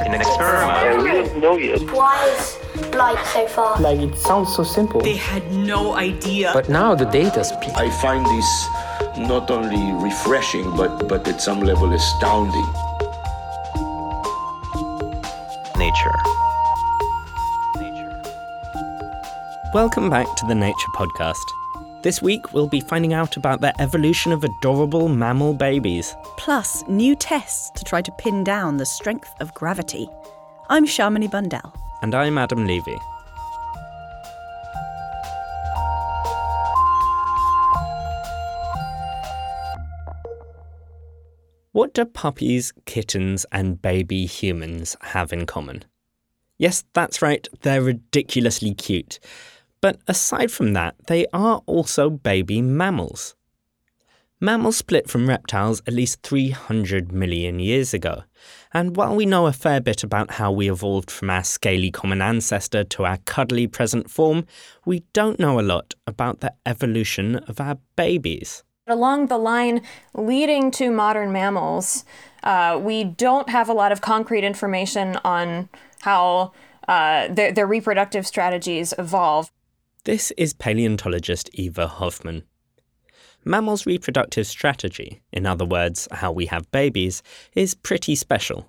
in an experiment. We don't know yet. Why is light so far? Like, it sounds so simple. They had no idea. But now the data speaks. I find this not only refreshing, but at some level astounding. Nature. Welcome back to the Nature Podcast. This week we'll be finding out about the evolution of adorable mammal babies. Plus, new tests to try to pin down the strength of gravity. I'm Shamini Bundell. And I'm Adam Levy. What do puppies, kittens, and baby humans have in common? Yes, that's right, they're ridiculously cute. But aside from that, they are also baby mammals. Mammals split from reptiles at least 300 million years ago. And while we know a fair bit about how we evolved from our scaly common ancestor to our cuddly present form, we don't know a lot about the evolution of our babies. Along the line leading to modern mammals, we don't have a lot of concrete information on how their reproductive strategies evolve. This is paleontologist Eva Hoffman. Mammals' reproductive strategy, in other words, how we have babies, is pretty special.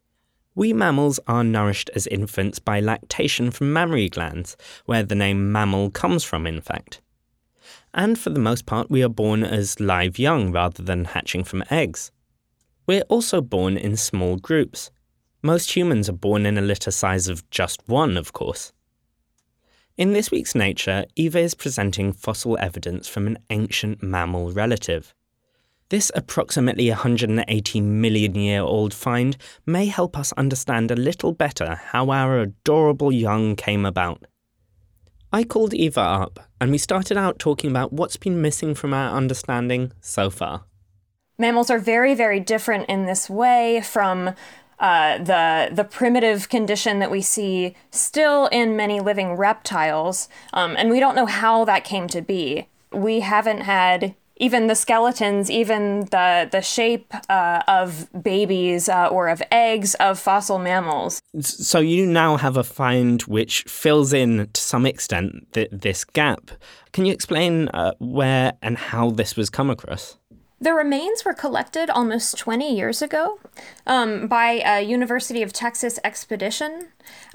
We mammals are nourished as infants by lactation from mammary glands, where the name mammal comes from, in fact. And for the most part, we are born as live young rather than hatching from eggs. We're also born in small groups. Most humans are born in a litter size of just one, of course. In this week's Nature, Eva is presenting fossil evidence from an ancient mammal relative. This approximately 180 million-year-old find may help us understand a little better how our adorable young came about. I called Eva up, and we started out talking about what's been missing from our understanding so far. Mammals are very, very different in this way from the primitive condition that we see still in many living reptiles, and we don't know how that came to be. We haven't had even the skeletons, even the shape of babies or of eggs of fossil mammals. So you now have a find which fills in, to some extent, this gap. Can you explain where and how this was come across? The remains were collected almost 20 years ago by a University of Texas expedition.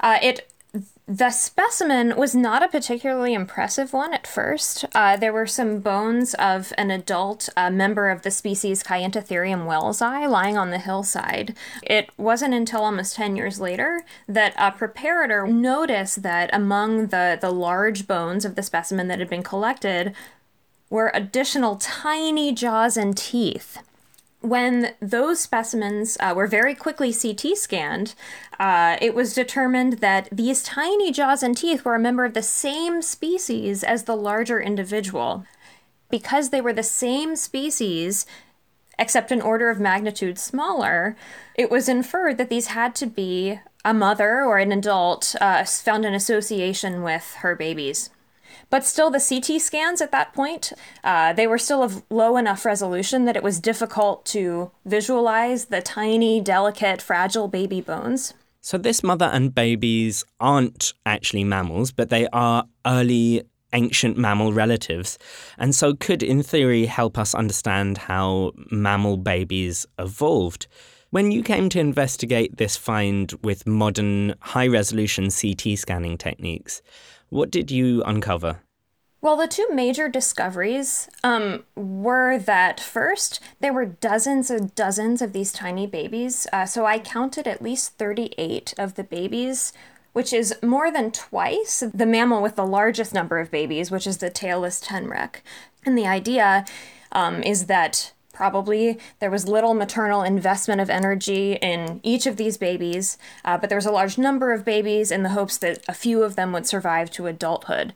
The specimen was not a particularly impressive one at first. There were some bones of an adult member of the species Kayentatherium wellesi lying on the hillside. It wasn't until almost 10 years later that a preparator noticed that among the large bones of the specimen that had been collected were additional tiny jaws and teeth. When those specimens were very quickly CT scanned, it was determined that these tiny jaws and teeth were a member of the same species as the larger individual. Because they were the same species, except an order of magnitude smaller, it was inferred that these had to be a mother or an adult found in association with her babies. But still, the CT scans at that point, they were still of low enough resolution that it was difficult to visualize the tiny, delicate, fragile baby bones. So this mother and babies aren't actually mammals, but they are early ancient mammal relatives, and so could, in theory, help us understand how mammal babies evolved. When you came to investigate this find with modern high-resolution CT scanning techniques, what did you uncover? Well, the two major discoveries were that first, there were dozens and dozens of these tiny babies. So I counted at least 38 of the babies, which is more than twice the mammal with the largest number of babies, which is the tailless tenrec. And the idea is that probably there was little maternal investment of energy in each of these babies, but there was a large number of babies in the hopes that a few of them would survive to adulthood.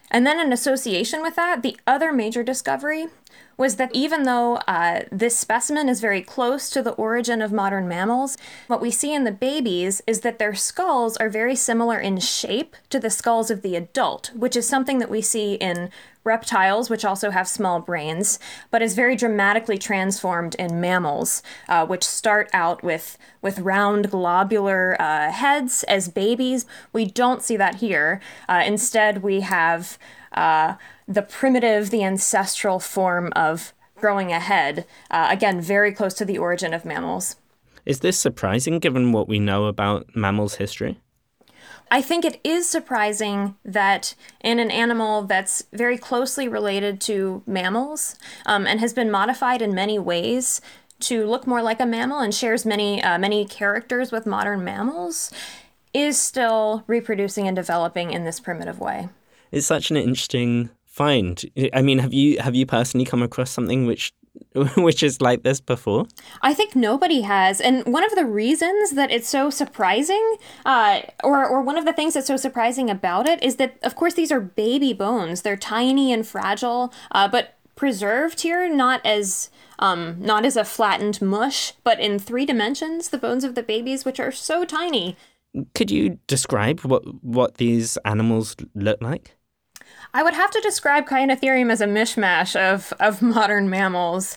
And then in association with that, the other major discovery was that even though this specimen is very close to the origin of modern mammals, what we see in the babies is that their skulls are very similar in shape to the skulls of the adult, which is something that we see in reptiles, which also have small brains, but is very dramatically transformed in mammals, which start out with round globular heads as babies. We don't see that here. Instead, we have the primitive, the ancestral form of growing a head, again, very close to the origin of mammals. Is this surprising given what we know about mammals' history? I think it is surprising that in an animal that's very closely related to mammals and has been modified in many ways to look more like a mammal and shares many characters with modern mammals, is still reproducing and developing in this primitive way. It's such an interesting find. I mean, have you personally come across something which is like this before? I think nobody has. And one of the reasons that it's so surprising, or one of the things that's so surprising about it, is that, of course, these are baby bones. They're tiny and fragile, but preserved here, not as a flattened mush, but in 3 dimensions, the bones of the babies, which are so tiny. Could you describe what these animals look like? I would have to describe Caenatherium as a mishmash of modern mammals.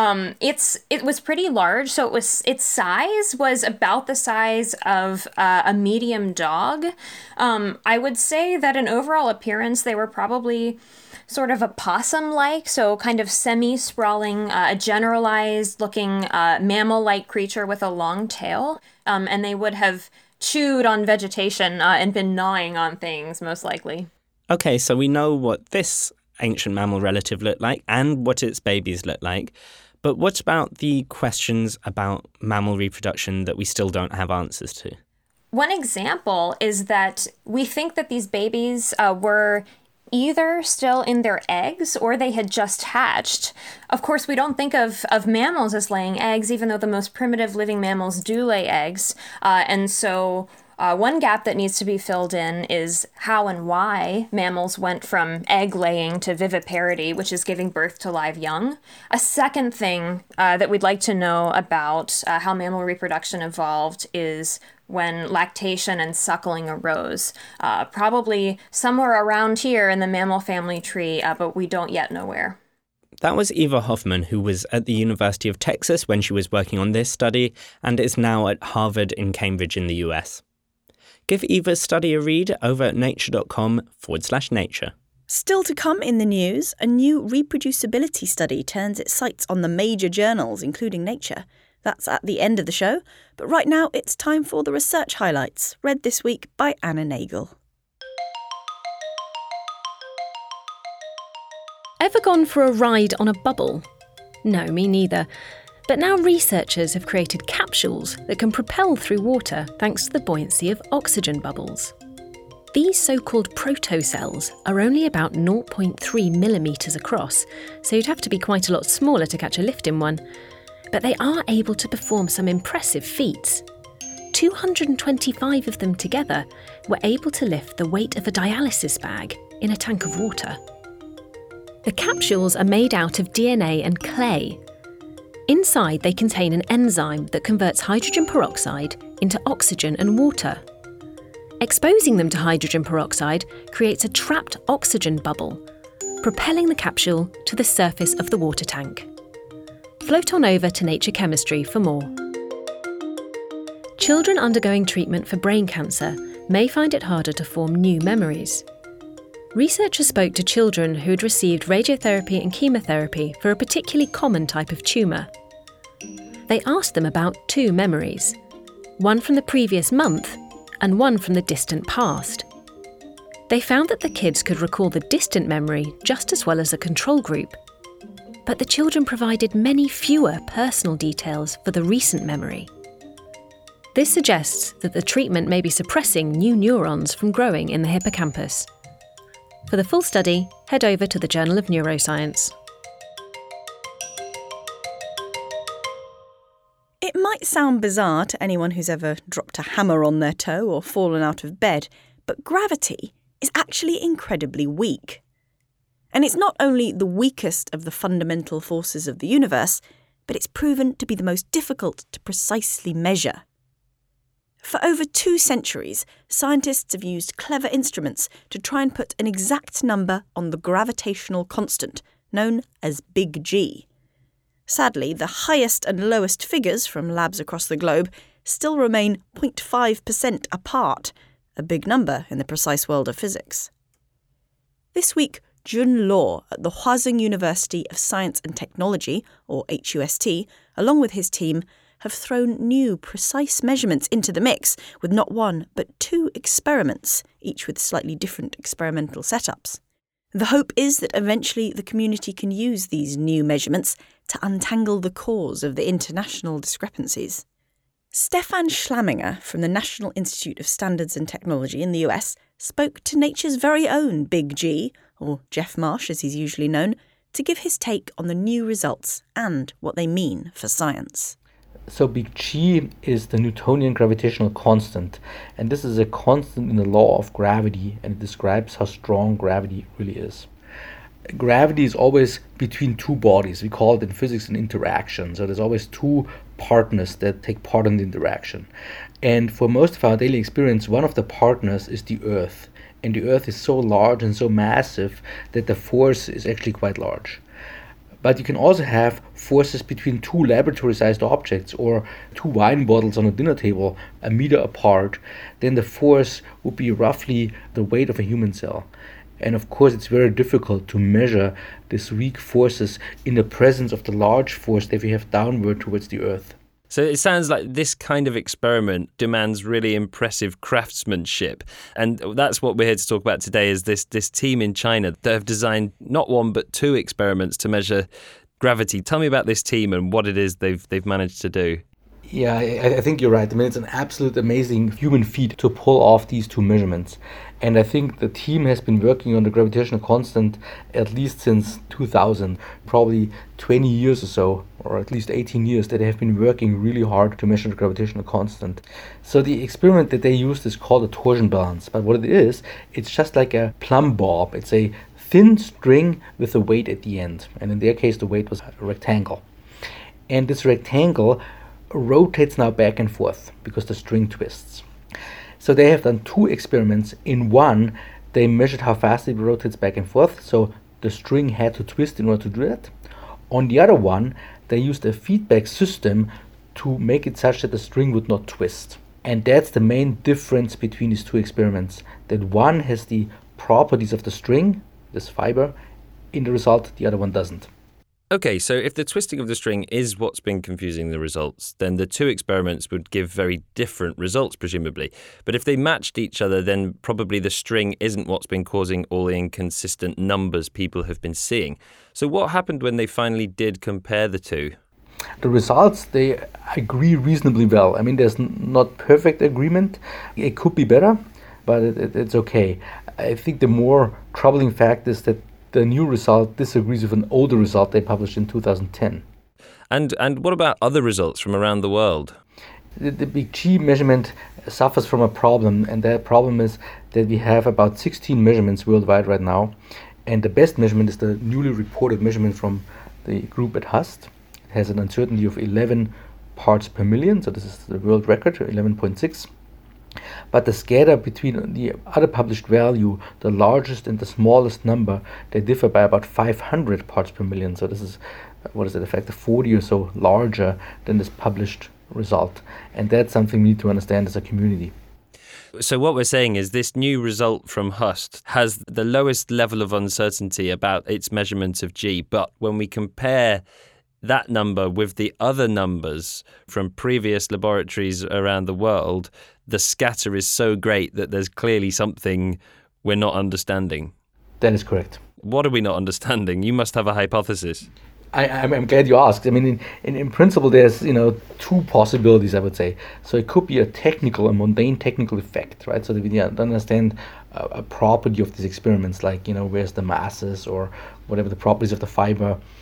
It was pretty large, so its size was about the size of a medium dog. I would say that in overall appearance, they were probably sort of a possum-like, so kind of semi-sprawling, a generalized-looking mammal-like creature with a long tail, and they would have chewed on vegetation and been gnawing on things, most likely. Okay, so we know what this ancient mammal relative looked like and what its babies look like. But what about the questions about mammal reproduction that we still don't have answers to? One example is that we think that these babies were either still in their eggs or they had just hatched. Of course, we don't think of mammals as laying eggs, even though the most primitive living mammals do lay eggs. And so one gap that needs to be filled in is how and why mammals went from egg laying to viviparity, which is giving birth to live young. A second thing that we'd like to know about how mammal reproduction evolved is when lactation and suckling arose, probably somewhere around here in the mammal family tree, but we don't yet know where. That was Eva Hoffman, who was at the University of Texas when she was working on this study and is now at Harvard in Cambridge in the US. Give Eva's study a read over at nature.com/nature. Still to come in the news, a new reproducibility study turns its sights on the major journals, including Nature. That's at the end of the show, but right now it's time for the research highlights, read this week by Anna Nagel. Ever gone for a ride on a bubble? No, me neither. But now researchers have created capsules that can propel through water thanks to the buoyancy of oxygen bubbles. These so-called protocells are only about 0.3 millimetres across, so you'd have to be quite a lot smaller to catch a lift in one. But they are able to perform some impressive feats. 225 of them together were able to lift the weight of a dialysis bag in a tank of water. The capsules are made out of DNA and clay. Inside, they contain an enzyme that converts hydrogen peroxide into oxygen and water. Exposing them to hydrogen peroxide creates a trapped oxygen bubble, propelling the capsule to the surface of the water tank. Float on over to Nature Chemistry for more. Children undergoing treatment for brain cancer may find it harder to form new memories. Researchers spoke to children who had received radiotherapy and chemotherapy for a particularly common type of tumour. They asked them about 2 memories, one from the previous month and one from the distant past. They found that the kids could recall the distant memory just as well as the control group, but the children provided many fewer personal details for the recent memory. This suggests that the treatment may be suppressing new neurons from growing in the hippocampus. For the full study, head over to the Journal of Neuroscience. It might sound bizarre to anyone who's ever dropped a hammer on their toe or fallen out of bed, but gravity is actually incredibly weak. And it's not only the weakest of the fundamental forces of the universe, but it's proven to be the most difficult to precisely measure. For over 2 centuries, scientists have used clever instruments to try and put an exact number on the gravitational constant, known as Big G. Sadly, the highest and lowest figures from labs across the globe still remain 0.5% apart, a big number in the precise world of physics. This week, Jun Luo at the Huazhong University of Science and Technology, or HUST, along with his team, have thrown new, precise measurements into the mix with not 1 but 2 experiments, each with slightly different experimental setups. The hope is that eventually the community can use these new measurements to untangle the cause of the international discrepancies. Stefan Schlamminger from the National Institute of Standards and Technology in the US spoke to Nature's very own Big G, or Jeff Marsh as he's usually known, to give his take on the new results and what they mean for science. So Big G is the Newtonian gravitational constant, and this is a constant in the law of gravity, and it describes how strong gravity really is. Gravity is always between 2 bodies. We call it in physics an interaction. So there's always 2 partners that take part in the interaction. And for most of our daily experience, one of the partners is the Earth. And the Earth is so large and so massive that the force is actually quite large. But you can also have forces between 2 laboratory-sized objects or 2 wine bottles on a dinner table a meter apart. Then the force would be roughly the weight of a human cell. And of course, it's very difficult to measure these weak forces in the presence of the large force that we have downward towards the Earth. So it sounds like this kind of experiment demands really impressive craftsmanship. And that's what we're here to talk about today, is this team in China that have designed not 1 but 2 experiments to measure gravity. Tell me about this team and what it is they've managed to do. Yeah, I think you're right. I mean, it's an absolute amazing human feat to pull off these 2 measurements. And I think the team has been working on the gravitational constant at least since 2000, probably 20 years or so, or at least 18 years that they have been working really hard to measure the gravitational constant. So the experiment that they used is called a torsion balance. But what it is, it's just like a plumb bob. It's a thin string with a weight at the end. And in their case, the weight was a rectangle. And this rectangle rotates now back and forth because the string twists. So they have done 2 experiments. In one, they measured how fast it rotates back and forth, so the string had to twist in order to do that. On the other one, they used a feedback system to make it such that the string would not twist. And that's the main difference between these 2 experiments, that one has the properties of the string, this fiber, in the result, the other one doesn't. Okay, so if the twisting of the string is what's been confusing the results, then the 2 experiments would give very different results, presumably. But if they matched each other, then probably the string isn't what's been causing all the inconsistent numbers people have been seeing. So what happened when they finally did compare the 2? The results, they agree reasonably well. I mean, there's not perfect agreement. It could be better, but it's okay. I think the more troubling fact is that the new result disagrees with an older result they published in 2010. And what about other results from around the world? The Big G measurement suffers from a problem, and that problem is that we have about 16 measurements worldwide right now, and the best measurement is the newly reported measurement from the group at HUST. It has an uncertainty of 11 parts per million, so this is the world record, 11.6. But the scatter between the other published value, the largest and the smallest number, they differ by about 500 parts per million. So this is, a factor 40 or so larger than this published result. And that's something we need to understand as a community. So what we're saying is this new result from HUST has the lowest level of uncertainty about its measurement of G. But when we compare that number with the other numbers from previous laboratories around the world, the scatter is so great that there's clearly something we're not understanding. That is correct. What are we not understanding? You must have a hypothesis. I'm glad you asked. I mean, in principle, there's 2 possibilities, I would say. So it could be a mundane technical effect, right? So that we don't understand a property of these experiments, like where's the masses or whatever the properties of the fiber.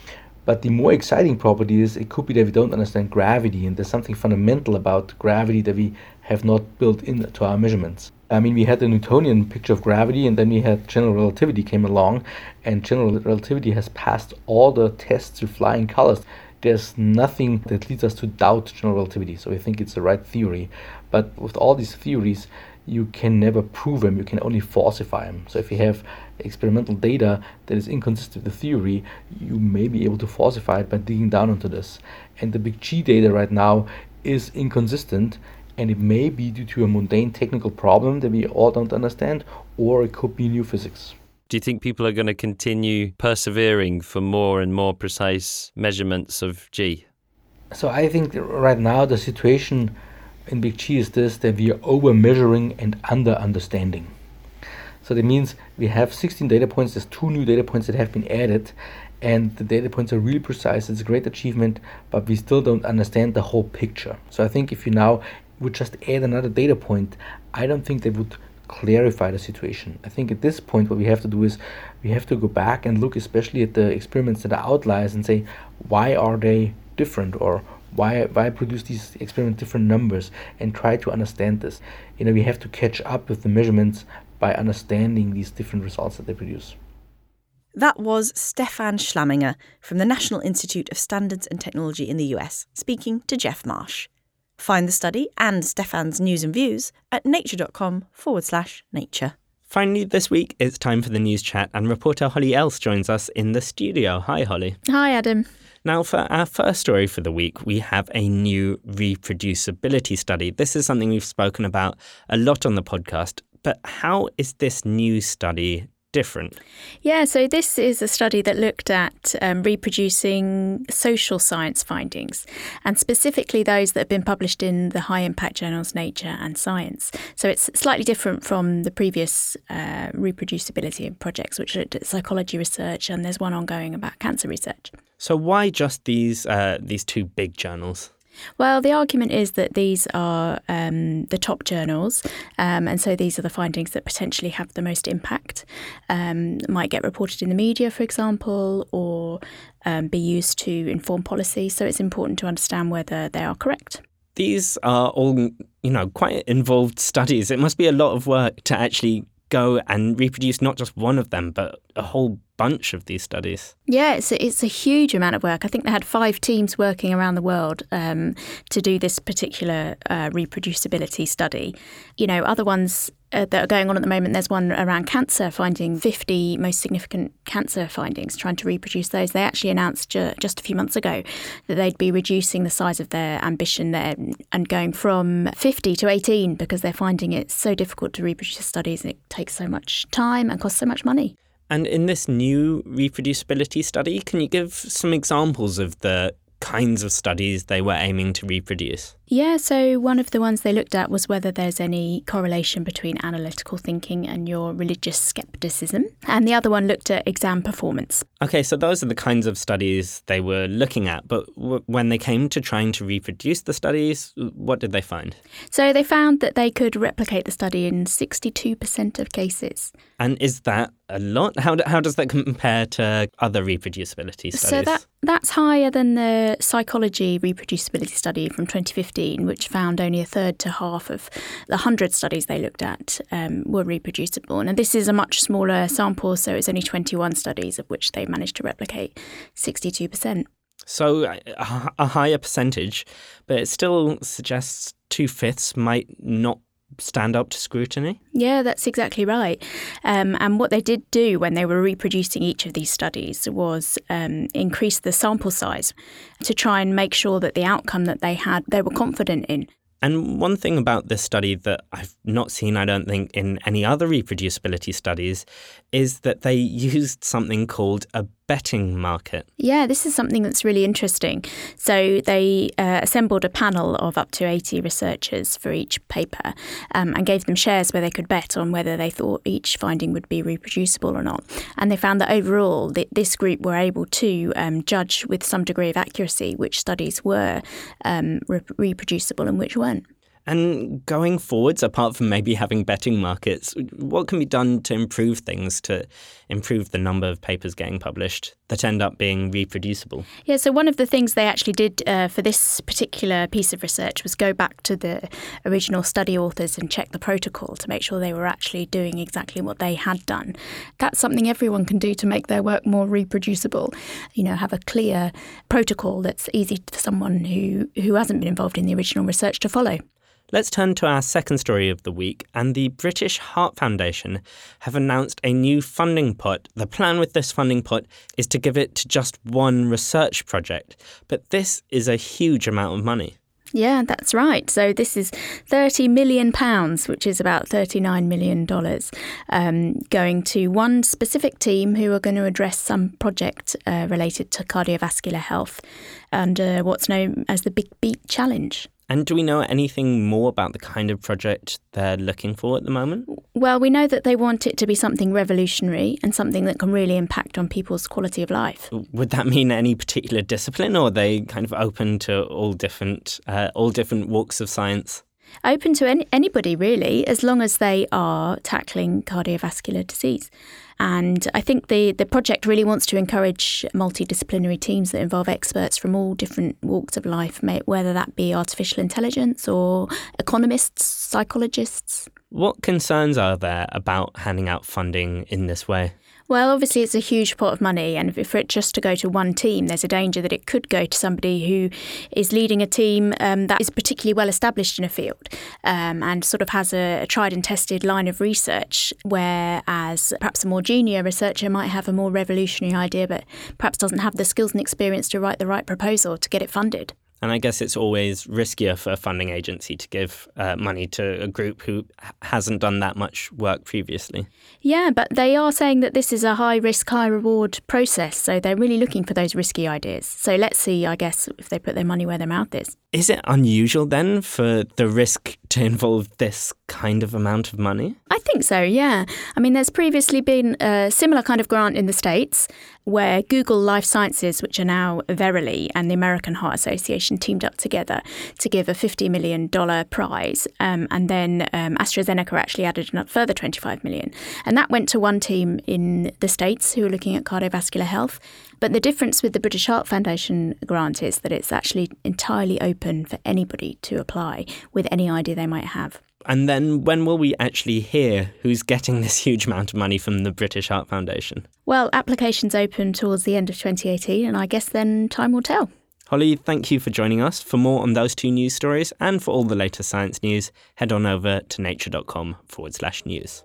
But the more exciting property is it could be that we don't understand gravity, and there's something fundamental about gravity that we have not built into our measurements. I mean, we had the Newtonian picture of gravity, and then we had general relativity came along, and general relativity has passed all the tests with flying colors. There's nothing that leads us to doubt general relativity, so we think it's the right theory. But with all these theories, you can never prove them, you can only falsify them. So if you have experimental data that is inconsistent with the theory, you may be able to falsify it by digging down into this. And the big G data right now is inconsistent, and it may be due to a mundane technical problem that we all don't understand, or it could be new physics. Do you think people are going to continue persevering for more and more precise measurements of G? So I think right now the situation in Big G is this, that we are over measuring and under understanding. So that means we have 16 data points, there's 2 new data points that have been added, and the data points are really precise. It's a great achievement, but we still don't understand the whole picture. So I think if you now would just add another data point, I don't think they would clarify the situation. I think at this point what we have to do is we have to go back and look especially at the experiments that are outliers and say, why are they different, or why produce these experiments different numbers, and try to understand this. We have to catch up with the measurements by understanding these different results that they produce. That was Stefan Schlamminger from the National Institute of Standards and Technology in the US, speaking to Jeff Marsh. Find the study and Stefan's news and views at nature.com/nature. Finally, this week, it's time for the news chat, and reporter Holly Else joins us in the studio. Hi, Holly. Hi, Adam. Now, for our first story for the week, we have a new reproducibility study. This is something we've spoken about a lot on the podcast, but how is this new study different? Yeah, so this is a study that looked at reproducing social science findings, and specifically those that have been published in the high-impact journals Nature and Science. So it's slightly different from the previous reproducibility projects, which looked at psychology research, and there's one ongoing about cancer research. So why just these 2 big journals? Well, the argument is that these are the top journals, and so these are the findings that potentially have the most impact, might get reported in the media, for example, or be used to inform policy. So it's important to understand whether they are correct. These are all, quite involved studies. It must be a lot of work to actually go and reproduce not just one of them, but a whole bunch of these studies. Yeah, it's a huge amount of work. I think they had 5 teams working around the world to do this particular reproducibility study. Other ones that are going on at the moment, there's one around cancer, finding 50 most significant cancer findings, trying to reproduce those. They actually announced just a few months ago that they'd be reducing the size of their ambition there and going from 50 to 18 because they're finding it so difficult to reproduce studies. It takes so much time and costs so much money. And in this new reproducibility study, can you give some examples of the kinds of studies they were aiming to reproduce? Yeah, so one of the ones they looked at was whether there's any correlation between analytical thinking and your religious skepticism. And the other one looked at exam performance. Okay, so those are the kinds of studies they were looking at. But when they came to trying to reproduce the studies, what did they find? So they found that they could replicate the study in 62% of cases. And is that a lot? How does that compare to other reproducibility studies? So that's higher than the psychology reproducibility study from 2015, which found only a third to half of the 100 studies they looked at were reproducible. And this is a much smaller sample, so it's only 21 studies of which they managed to replicate 62%. So a higher percentage, but it still suggests 2/5 might not stand up to scrutiny? Yeah, that's exactly right. And what they did do when they were reproducing each of these studies was increase the sample size to try and make sure that the outcome that they had, they were confident in. And one thing about this study that I've not seen, I don't think, in any other reproducibility studies is that they used something called a betting market. Yeah, this is something that's really interesting. So they assembled a panel of up to 80 researchers for each paper and gave them shares where they could bet on whether they thought each finding would be reproducible or not. And they found that overall, this group were able to judge with some degree of accuracy which studies were reproducible and which weren't. And going forwards, apart from maybe having betting markets, what can be done to improve things, to improve the number of papers getting published that end up being reproducible? Yeah, so one of the things they actually did for this particular piece of research was go back to the original study authors and check the protocol to make sure they were actually doing exactly what they had done. That's something everyone can do to make their work more reproducible. You know, have a clear protocol that's easy for someone who hasn't been involved in the original research to follow. Let's turn to our second story of the week, and the British Heart Foundation have announced a new funding pot. The plan with this funding pot is to give it to just one research project, but this is a huge amount of money. Yeah, that's right. So this is £30 million, which is about $39 million, going to one specific team who are going to address some project related to cardiovascular health under what's known as the Big Beat Challenge. And do we know anything more about the kind of project they're looking for at the moment? Well, we know that they want it to be something revolutionary and something that can really impact on people's quality of life. Would that mean any particular discipline, or are they kind of open to all different walks of science? Open to anybody, really, as long as they are tackling cardiovascular disease. And I think the project really wants to encourage multidisciplinary teams that involve experts from all different walks of life, whether that be artificial intelligence or economists, psychologists. What concerns are there about handing out funding in this way? Well, obviously, it's a huge pot of money, and for it just to go to one team, there's a danger that it could go to somebody who is leading a team that is particularly well established in a field and sort of has a tried and tested line of research, whereas perhaps a more junior researcher might have a more revolutionary idea, but perhaps doesn't have the skills and experience to write the right proposal to get it funded. And I guess it's always riskier for a funding agency to give money to a group who hasn't done that much work previously. Yeah, but they are saying that this is a high-risk, high-reward process, so they're really looking for those risky ideas. So let's see, I guess, if they put their money where their mouth is. Is it unusual then for the risk to involve this kind of amount of money? I think so, yeah. I mean, there's previously been a similar kind of grant in the States where Google Life Sciences, which are now Verily, and the American Heart Association teamed up together to give a $50 million prize. And then AstraZeneca actually added a further $25 million. And that went to one team in the States who were looking at cardiovascular health. But the difference with the British Heart Foundation grant is that it's actually entirely open for anybody to apply with any idea they might have. And then when will we actually hear who's getting this huge amount of money from the British Heart Foundation? Well, applications open towards the end of 2018, and I guess then time will tell. Holly, thank you for joining us. For more on those two news stories and for all the latest science news, head on over to nature.com/news.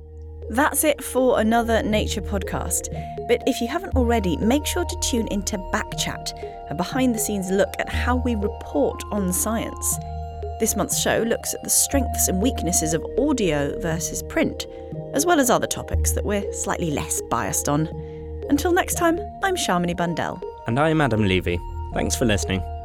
That's it for another Nature podcast. But if you haven't already, make sure to tune into Backchat, a behind-the-scenes look at how we report on science. This month's show looks at the strengths and weaknesses of audio versus print, as well as other topics that we're slightly less biased on. Until next time, I'm Shamini Bundell. And I'm Adam Levy. Thanks for listening.